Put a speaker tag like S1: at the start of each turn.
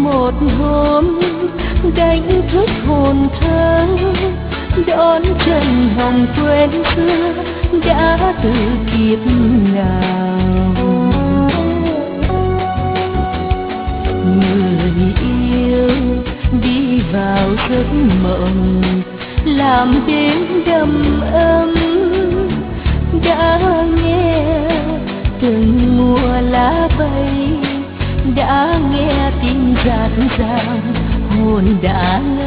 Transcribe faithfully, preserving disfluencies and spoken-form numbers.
S1: một hôm đánh thức hồn thơ, đón chân hồng quên xưa đã từ kiếp nào. Người yêu đi vào giấc mộng làm đêm đầm ấm, đã nghe từng mùa lá bay, đã nghe tin rạt rào hồn đã